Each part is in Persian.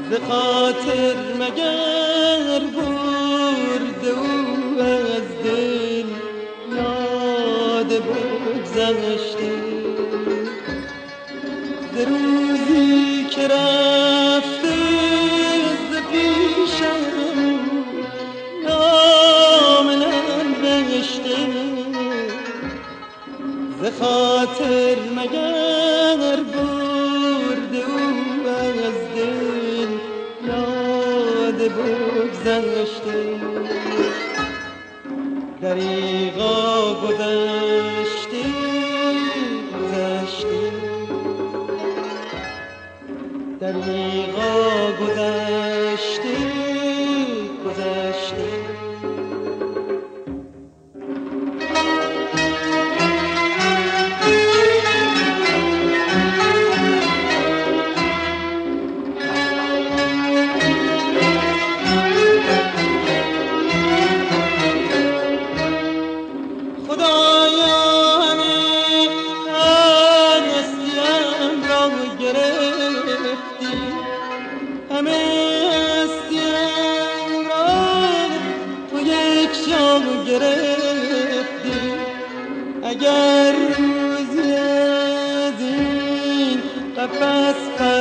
ز خاطر مگر برده او از دل یاد بگذشته، ز روزی که رفته ز پیشم نام ننوشته، ز خاطر مگر برده او از دل یاد بگذشته، دریغا گذشته گذشته، دریغا گذشته گذشته. اگر روزی از این قفس پر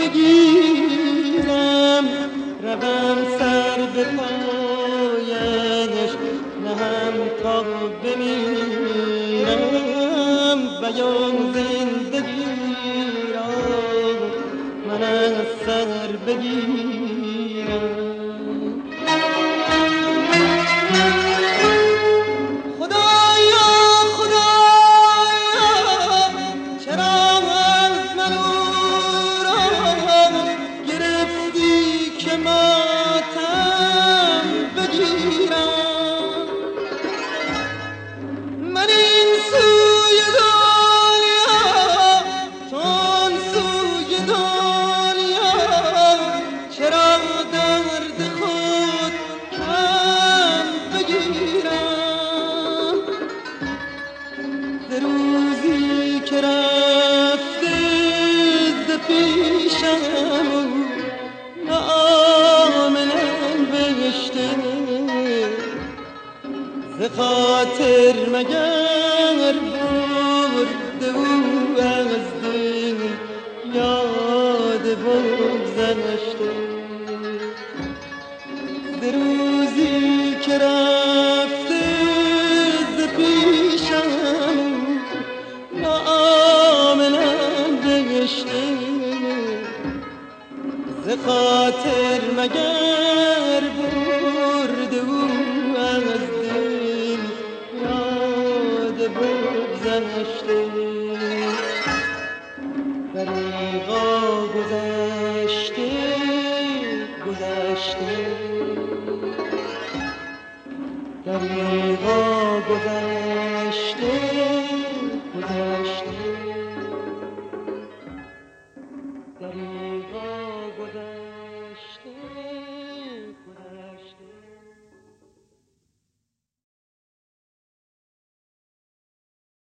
بگیرم، روم سر به پایش نهم تا بمیرم، بیان زندگی را من از سر بگیرم. ز خاطر مگر برده او از دل یاد بگذشته، ز روزی که رفته ز پیشم نام ننوشته، ز خاطر مگر برده او از دل یاد بگذشته، دریغا گذشته گذشته، دریغا گذشته.